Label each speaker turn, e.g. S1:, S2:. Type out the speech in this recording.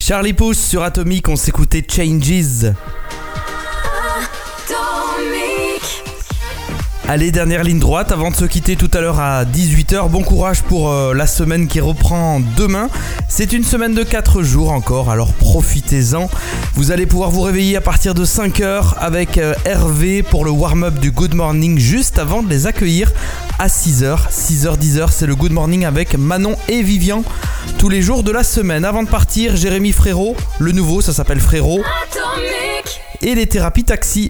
S1: Charlie Puth sur Atomic, on s'écoutait Changes. Allez, dernière ligne droite avant de se quitter tout à l'heure à 18h. Bon courage pour la semaine qui reprend demain. C'est une semaine de 4 jours encore, alors profitez-en. Vous allez pouvoir vous réveiller à partir de 5h avec Hervé pour le warm-up du Good Morning juste avant de les accueillir à 6h. 6h, 10h, c'est le Good Morning avec Manon et Vivian tous les jours de la semaine. Avant de partir, Jérémy Frérot, le nouveau, ça s'appelle Frérot. Atomic. Et les thérapies taxi.